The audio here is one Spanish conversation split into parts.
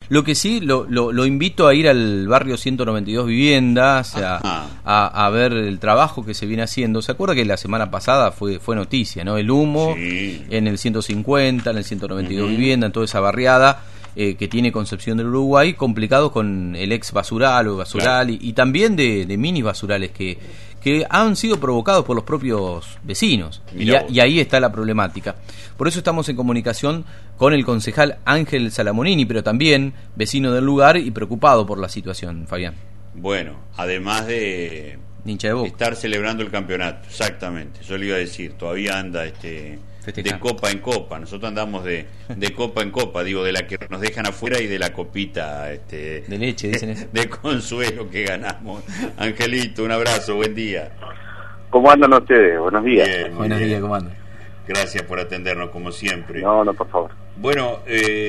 Lo que sí, lo invito a ir al barrio 192 Viviendas, a ver el trabajo que se viene haciendo. ¿Se acuerda que la semana pasada fue noticia, ¿no? El humo en el 150, en el 192 Vivienda, en toda esa barriada que tiene Concepción del Uruguay, complicado con el ex basural o basural, y también de mini basurales que han sido provocados por los propios vecinos, y ahí está la problemática. Por eso estamos en comunicación con el concejal Ángel Salamonini, pero también vecino del lugar y preocupado por la situación, Fabián. Bueno, además de estar celebrando el campeonato, exactamente, yo le iba a decir, todavía anda de copa en copa. Nosotros andamos de copa en copa, digo, de la que nos dejan afuera y de la copita de leche, dicen eso, de consuelo que ganamos. Angelito, un abrazo, buen día. ¿Cómo andan ustedes? Buenos días. Bien, buenos días, ¿cómo andan? Gracias por atendernos, como siempre. No, por favor. Bueno,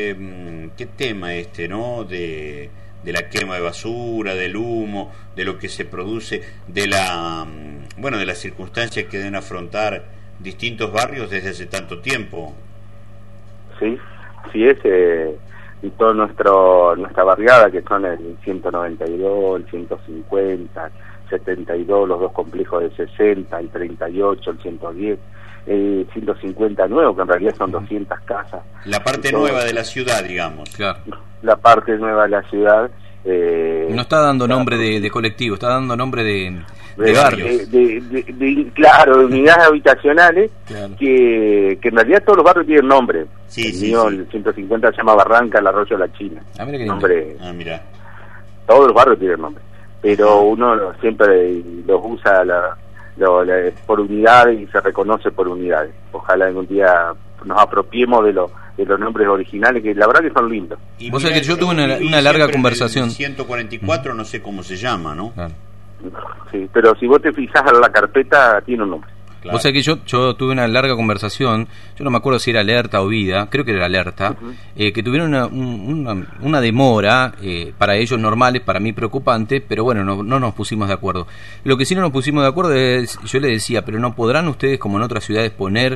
qué tema ¿no? De la quema de basura, del humo, de lo que se produce, de las circunstancias que deben afrontar distintos barrios desde hace tanto tiempo. Sí, así es, y toda nuestra barriada, que son el 192, el 150, 72, los dos complejos de 60, el 38, el 110, el 150 nuevo, que en realidad son 200 casas. La parte nueva de la ciudad, digamos. Claro. La parte nueva de la ciudad. No está dando nombre de colectivo, está dando nombre de barrios. Claro, de unidades habitacionales, claro. que en realidad todos los barrios tienen nombre. El 150 se llama Barranca, el Arroyo de la China. Mira qué nombre. Mira. Todos los barrios tienen nombre, pero uno siempre los usa por unidades y se reconoce por unidades. Ojalá algún día nos apropiemos de los nombres originales, que la verdad que son lindos. Y vos sabés que yo tuve una larga conversación. El 144 no sé cómo se llama, ¿no? Claro. Sí, pero si vos te fijás en la carpeta, tiene un nombre. Claro. Vos sabés que yo tuve una larga conversación, yo no me acuerdo si era Alerta o Vida, creo que era Alerta, que tuvieron una demora, para ellos normales, para mí preocupante, pero bueno, no nos pusimos de acuerdo. Lo que sí no nos pusimos de acuerdo es, yo le decía, pero ¿no podrán ustedes, como en otras ciudades, poner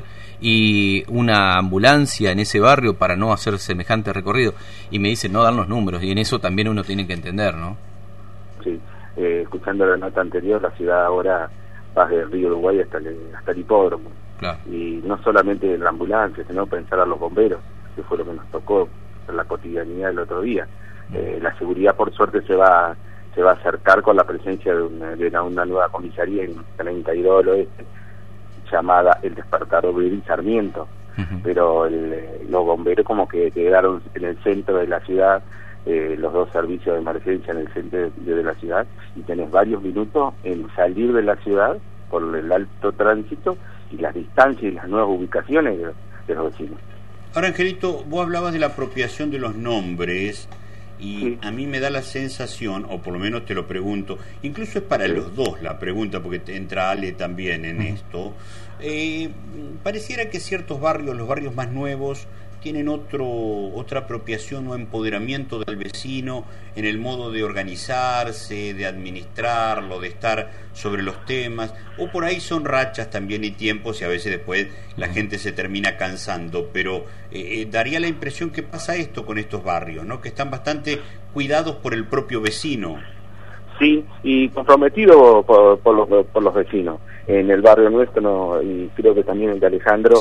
una ambulancia en ese barrio para no hacer semejante recorrido? Y me dicen, no dan los números, y en eso también uno tiene que entender, ¿no? Sí, escuchando la nota anterior, la ciudad ahora vas del río Uruguay hasta el hipódromo. Claro. Y no solamente la ambulancia, sino pensar a los bomberos, que fue lo que nos tocó en la cotidianidad el otro día. La seguridad, por suerte, se va a acercar con la presencia de una nueva comisaría en 32 del Oeste, llamada El Despertar Obrero y Sarmiento. Pero los bomberos como que quedaron en el centro de la ciudad, los dos servicios de emergencia en el centro de la ciudad, y tenés varios minutos en salir de la ciudad por el alto tránsito y las distancias y las nuevas ubicaciones de los vecinos. Ahora, Angelito, vos hablabas de la apropiación de los nombres, y a mí me da la sensación, o por lo menos te lo pregunto, incluso es para los dos la pregunta, porque entra Ale también en esto, pareciera que ciertos barrios, los barrios más nuevos, tienen otra apropiación o empoderamiento del vecino en el modo de organizarse, de administrarlo, de estar sobre los temas, o por ahí son rachas también y tiempos, y a veces después la gente se termina cansando, pero daría la impresión que pasa esto con estos barrios, ¿no? Que están bastante cuidados por el propio vecino. Sí, y comprometido por los vecinos. En el barrio nuestro, y creo que también el de Alejandro,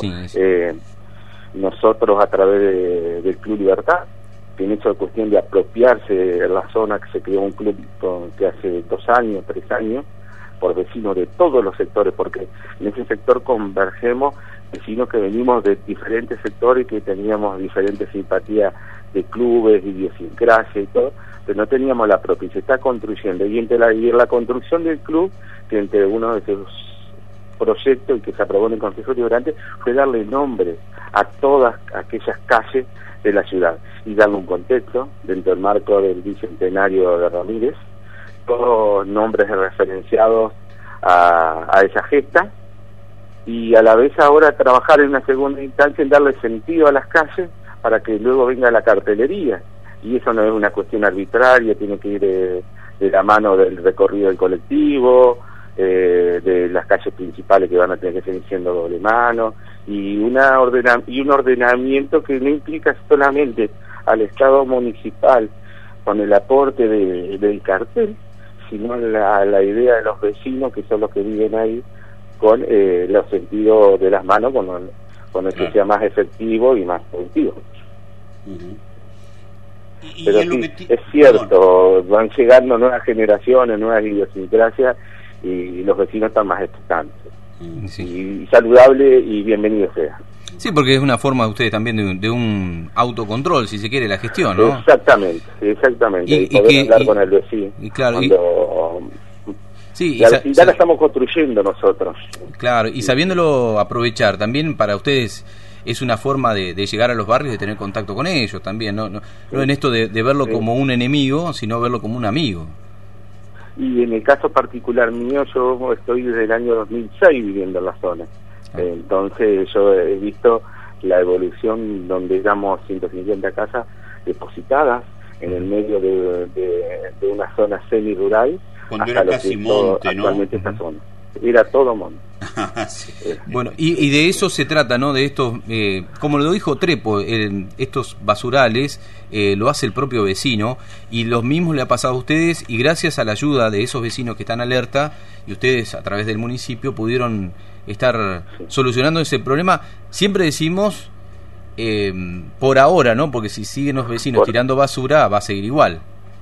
nosotros a través del Club Libertad, que en esa cuestión de apropiarse de la zona, que se creó un club que hace 2 años, 3 años, por vecinos de todos los sectores, porque en ese sector convergemos vecinos que venimos de diferentes sectores, que teníamos diferentes simpatías de clubes, idiosincrasia y todo, pero no teníamos la propia, se está construyendo, y en la construcción del club, que entre uno de esos proyectos y que se aprobó en el Consejo Deliberante, fue darle nombre a todas aquellas calles de la ciudad y darle un contexto dentro del marco del bicentenario de Ramírez, todos nombres referenciados a esa gesta, y a la vez ahora trabajar en una segunda instancia en darle sentido a las calles para que luego venga la cartelería, y eso no es una cuestión arbitraria, tiene que ir de la mano del recorrido del colectivo, de las calles principales que van a tener que seguir siendo doble mano, y un ordenamiento que no implica solamente al Estado municipal con el aporte del cartel, sino la idea de los vecinos, que son los que viven ahí, con los sentidos de las manos, con el que sea más efectivo y más productivo. Pero sí, es cierto, van llegando nuevas generaciones, nuevas idiosincrasias, y los vecinos están más expectantes. Y saludable y bienvenido sea. Sí, porque es una forma de ustedes también de un autocontrol, si se quiere, la gestión, ¿no? Exactamente. Y poder hablar con el vecino. Y claro, ya la estamos construyendo nosotros. Claro, y sabiéndolo aprovechar, también para ustedes es una forma de llegar a los barrios, de tener contacto con ellos también, no en esto de verlo como un enemigo, sino verlo como un amigo. Y en el caso particular mío, yo estoy desde el año 2006 viviendo en la zona. Entonces yo he visto la evolución donde éramos 150 casas depositadas en el medio de una zona semi-rural. Cuando era casi monte, ¿no? Actualmente esta zona. Era todo monte. Sí. Bueno, y de eso se trata, ¿no? De estos, como lo dijo Trepo, estos basurales lo hace el propio vecino, y los mismos le ha pasado a ustedes, y gracias a la ayuda de esos vecinos que están alerta, y ustedes a través del municipio pudieron estar solucionando ese problema. Siempre decimos por ahora, ¿no? Porque si siguen los vecinos tirando basura, va a seguir igual.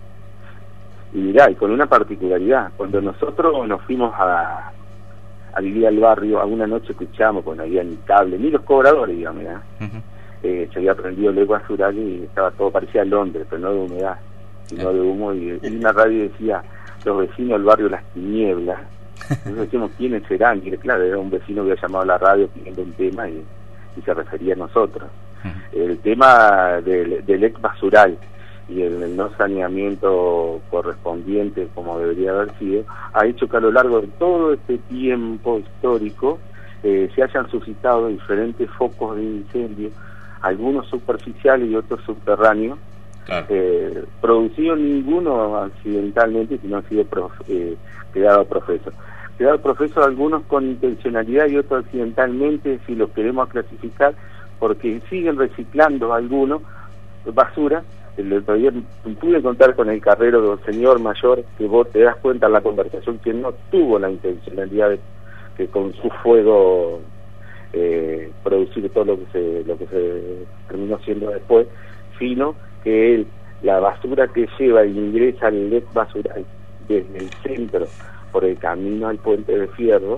Y mirá, y con una particularidad, cuando nosotros nos fuimos a vivir al barrio, alguna noche escuchamos, cuando no había ni cable, ni los cobradores, digamos, se había prendido el eco basural y estaba todo, parecía Londres, pero no de humedad, sino de humo, y una radio decía, los vecinos del barrio Las Tinieblas. Nosotros decíamos, ¿quiénes serán? Y claro, era un vecino que había llamado a la radio pidiendo un tema y se refería a nosotros. El tema del ex basural y el no saneamiento correspondiente, como debería haber sido, ha hecho que a lo largo de todo este tiempo histórico se hayan suscitado diferentes focos de incendio, algunos superficiales y otros subterráneos, producido ninguno accidentalmente, sino han sido quedado profeso algunos con intencionalidad y otros accidentalmente, si los queremos clasificar, porque siguen reciclando algunos basura. El otro día pude contar con el carrero del señor mayor, que vos te das cuenta en la conversación que no tuvo la intencionalidad de que con su fuego producir todo lo que se terminó siendo después, sino que él, la basura que lleva e ingresa al ex basural desde el centro por el camino al puente de Fierro,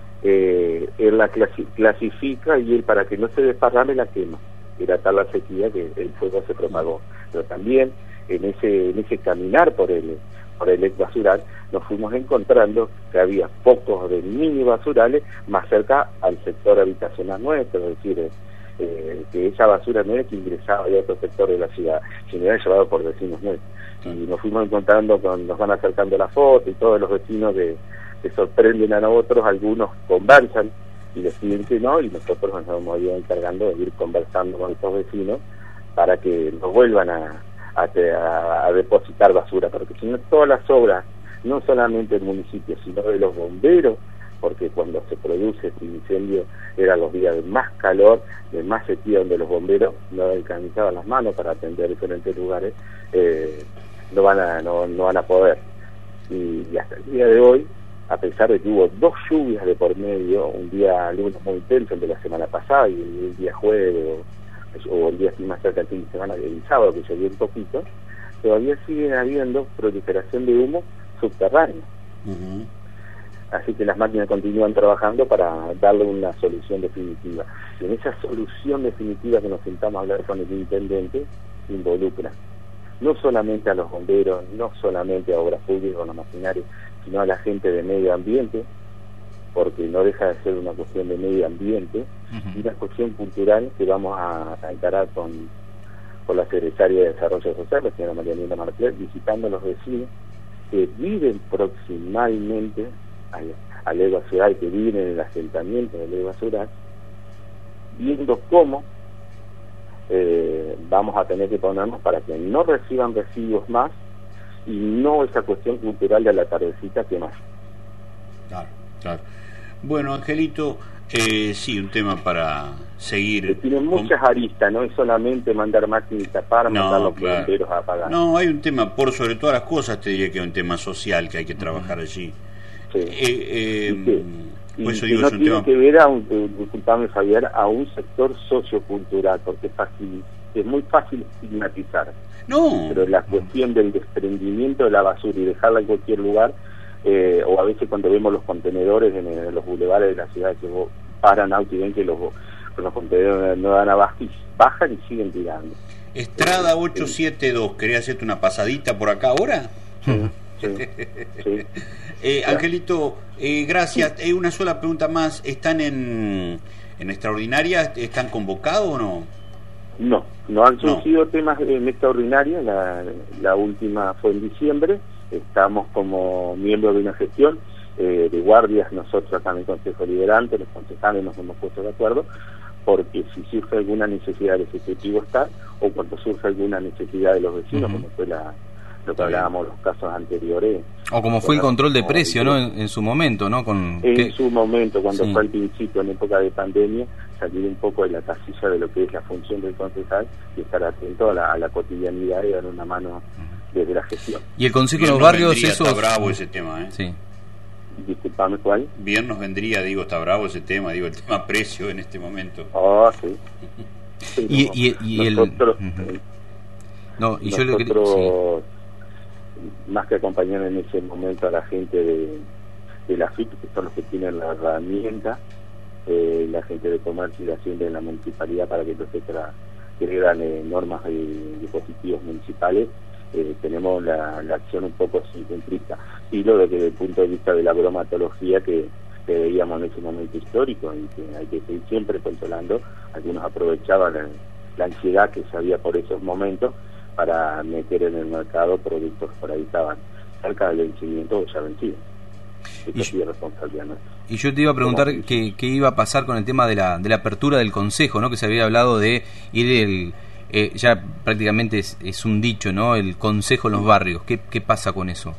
él la clasifica, y él, para que no se desparrame, la quema. Era tal la sequía que el fuego se propagó. Pero también en ese caminar por el ex basural nos fuimos encontrando que había pocos de mini basurales más cerca al sector habitacional nuestro, es decir, que esa basura no era que ingresaba de otro sector de la ciudad, sino era llevado por vecinos nuestros. Y nos fuimos encontrando, nos van acercando la foto, y todos los vecinos que sorprenden a nosotros, algunos conversan y les piden que no, y nosotros nos hemos ido encargando de ir conversando con estos vecinos para que nos vuelvan a depositar basura, porque si no, todas las obras, no solamente del municipio, sino de los bomberos, porque cuando se produce este incendio eran los días de más calor, de más sequía, donde los bomberos no alcanzaban las manos para atender diferentes lugares, no van a poder. Y hasta el día de hoy, a pesar de que hubo 2 lluvias de por medio, un día lunes muy intenso, el de la semana pasada, y el día jueves, o el día más cerca del fin de semana, el sábado, que llovió un poquito, todavía siguen habiendo proliferación de humo subterráneo. Así que las máquinas continúan trabajando para darle una solución definitiva. Y en esa solución definitiva que nos sentamos a hablar con el intendente, involucra no solamente a los bomberos, no solamente a obras públicas o a la maquinaria, sino a la gente de medio ambiente, porque no deja de ser una cuestión de medio ambiente, y una cuestión cultural que vamos a encarar con la secretaria de Desarrollo Social, la señora Marianela Martínez, visitando a los vecinos que viven proximalmente al ex basural, que viven en el asentamiento del ex basural, viendo cómo vamos a tener que ponernos para que no reciban residuos más, y no esa cuestión cultural de la tardecita que más. Claro. Bueno, Angelito, Sí, un tema para seguir. Tiene muchas aristas, no es solamente mandar máquinas y tapar, mandar los bomberos a apagar. No, hay un tema, por sobre todas las cosas, te diría que hay un tema social que hay que trabajar allí. Sí. Por eso y digo, no es un tiene tema... que ver, disculpame Javier, a un sector sociocultural, porque es muy fácil estigmatizar. No. Pero la cuestión del desprendimiento de la basura y dejarla en cualquier lugar, o a veces cuando vemos los contenedores en los bulevares de la ciudad que paran auto y ven que los contenedores no dan abasto y bajan y siguen tirando. Estrada 872, ¿quería hacerte una pasadita por acá ahora? Sí. Angelito, gracias. Una sola pregunta más. ¿Están en extraordinaria? ¿Están convocados o no? No han surgido temas en extraordinaria. La última fue en diciembre. Estamos como miembros de una gestión de guardias, nosotros acá en el Consejo Liberante, los concejales nos hemos puesto de acuerdo, porque si surge alguna necesidad del Ejecutivo está, o cuando surge alguna necesidad de los vecinos, como fue lo que hablábamos los casos anteriores. O como fue el control de precio, ¿no? En su momento, ¿no? Su momento, cuando fue al principio, en época de pandemia, salir un poco de la casilla de lo que es la función del concejal y estar atento a la cotidianidad y dar una mano desde la gestión. Y el Consejo de los Barrios, eso... Está bravo ese tema, ¿eh? Sí. Disculpame, ¿cuál? Bien nos vendría, está bravo ese tema, el tema precio en este momento. Sí. Nosotros, más que acompañar en ese momento a la gente de la FIP, que son los que tienen la herramienta, la gente de comercio y la gente de la municipalidad para que entonces crean normas de dispositivos municipales, tenemos la acción un poco simplista, y lo desde el punto de vista de la bromatología que veíamos en ese momento histórico y que hay que seguir siempre controlando. Algunos aprovechaban la ansiedad que se había por esos momentos para meter en el mercado productos que por ahí estaban cerca del vencimiento o ya vencidos. Eso es responsabilidad nuestra. Y yo te iba a preguntar qué iba a pasar con el tema de la apertura del Consejo, ¿no? Que se había hablado de ir ya prácticamente es un dicho, ¿no? El Consejo en los barrios. ¿Qué pasa con eso?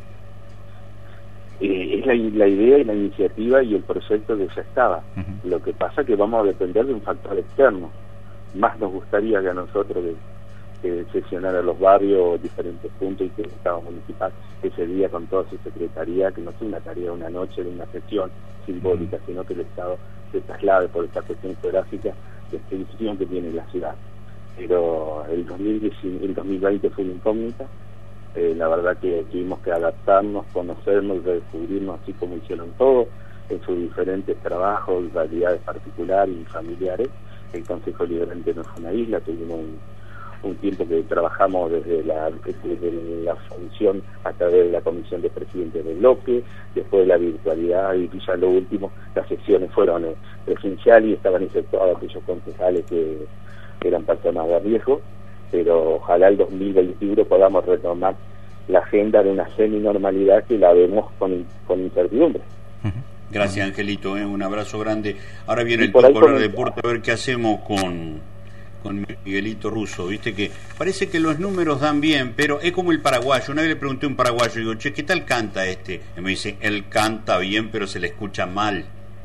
Es la idea y la iniciativa y el proyecto que ya estaba. Lo que pasa es que vamos a depender de un factor externo. Más nos gustaría que a nosotros que sesionar a los barrios diferentes puntos y que el Estado municipal ese día con toda su secretaría, que no sea una tarea una noche de una sesión simbólica, sino que el Estado se traslade por esta cuestión geográfica de extensión que tiene la ciudad. Pero el 2020 fue una incógnita. La verdad que tuvimos que adaptarnos, conocernos, redescubrirnos, así como hicieron todos en sus diferentes trabajos y realidades particulares y familiares. El Consejo Liberante no fue una isla, tuvimos un tiempo que trabajamos desde la función a través de la comisión de presidentes del bloque, después de la virtualidad, y ya lo último, las sesiones fueron presenciales y estaban exceptuados aquellos concejales que eran personas de riesgo, pero ojalá el 2021 podamos retomar la agenda de una semi-normalidad que la vemos con incertidumbre. Gracias, Angelito, un abrazo grande. Ahora viene el Correr de Deporte, a ver qué hacemos con Miguelito Russo. Viste que parece que los números dan bien, pero es como el paraguayo. Una vez le pregunté a un paraguayo, digo, che, ¿qué tal canta este? Y me dice, él canta bien, pero se le escucha mal.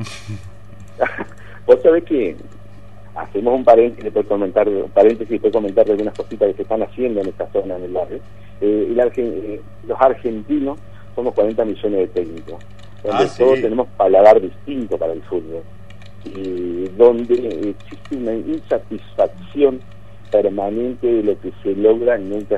Vos sabés que hacemos un paréntesis, puedo comentar de algunas cositas que se están haciendo en esta zona, en el barrio. Los argentinos somos 40 millones de técnicos, donde todos tenemos paladar distinto para el fútbol, y donde existe una insatisfacción permanente de lo que se logra y nunca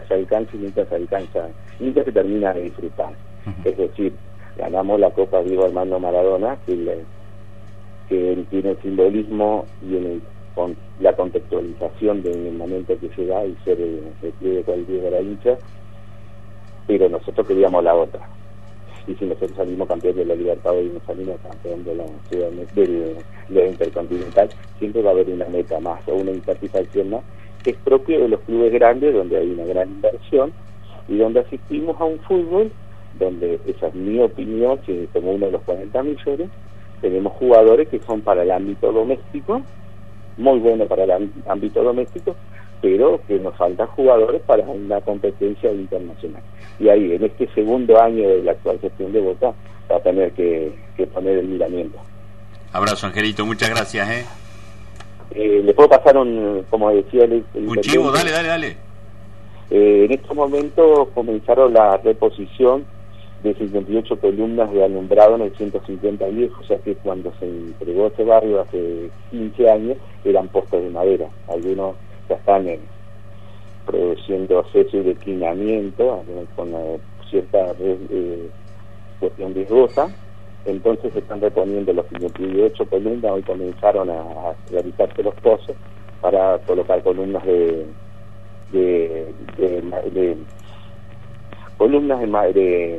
se termina de disfrutar. Es decir, ganamos la Copa Diego Armando Maradona, que tiene el simbolismo y con la contextualización del momento que se da y ser el pie de cualquier de la hincha, pero nosotros queríamos la otra. Y si nosotros salimos campeón de la Libertadores y nos salimos campeón de la Intercontinental, siempre va a haber una meta más o una insatisfacción más, que es propio de los clubes grandes, donde hay una gran inversión y donde asistimos a un fútbol donde, esa es mi opinión, que como uno de los 40 millones, tenemos jugadores que son para el ámbito doméstico, muy buenos para el ámbito doméstico, pero que nos faltan jugadores para una competencia internacional. Y ahí, en este segundo año de la actual gestión de Boca, va a tener que poner el miramiento. Abrazo, Angelito, muchas gracias. Le puedo pasar como decía un chivo, dale. En estos momentos comenzaron la reposición de 58 columnas de alumbrado en el 150 o sea que cuando se entregó este barrio hace 15 años eran postes de madera. Algunos ya están produciendo cese y declinamiento con cierta cuestión riesgosa, entonces se están reponiendo los 58 columnas. Hoy comenzaron a realizarse los pozos para colocar columnas de columnas de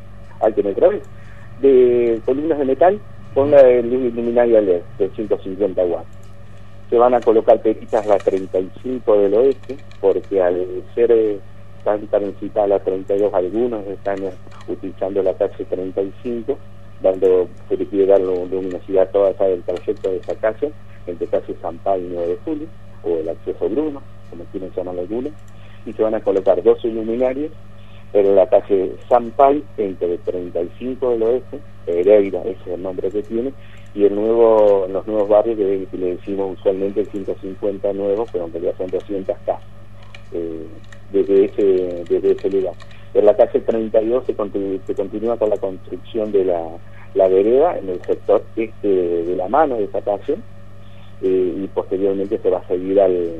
columnas de metal con la luminaria LED de 150 watts. Se van a colocar peritas la 35 del oeste, porque al ser tan transitada la 32, algunos están utilizando la calle 35, se le quiere dar luminosidad a toda el trayecto de esa calle, entre calle San Pablo y 9 de julio, o el acceso Bruno, como quieren llamarlo algunos, y se van a colocar 12 luminarias en la calle San Pablo, entre 35 del oeste, Pereira, ese es el nombre que tiene, y en los nuevos barrios que le decimos usualmente 150 nuevos, pero en realidad son 200 casas desde ese lugar. En la calle 32 se continúa con la construcción de la vereda en el sector este de la mano de esa calle, y posteriormente se va a seguir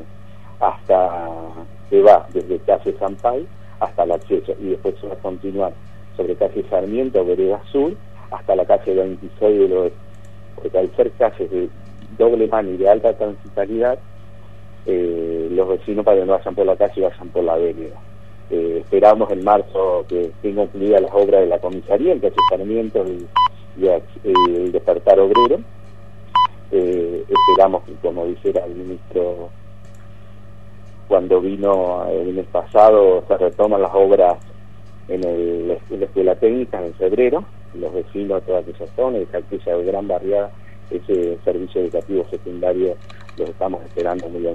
se va desde calle San Pablo hasta el acceso, y después se va a continuar sobre calle Sarmiento, vereda sur, hasta la calle 26 del oeste, porque al ser calles de doble mano y de alta transitalidad, los vecinos, para que no vayan por la calle, vayan por la vereda. Esperamos en marzo que estén concluidas las obras de la comisaría, el calle Sarmiento y el despertar obrero. Esperamos que, como dijera el ministro cuando vino el mes pasado, se retoman las obras en la escuela técnica en febrero. Los vecinos de toda aquella zona, de aquella gran barriada, ese servicio educativo secundario los estamos esperando muy bien.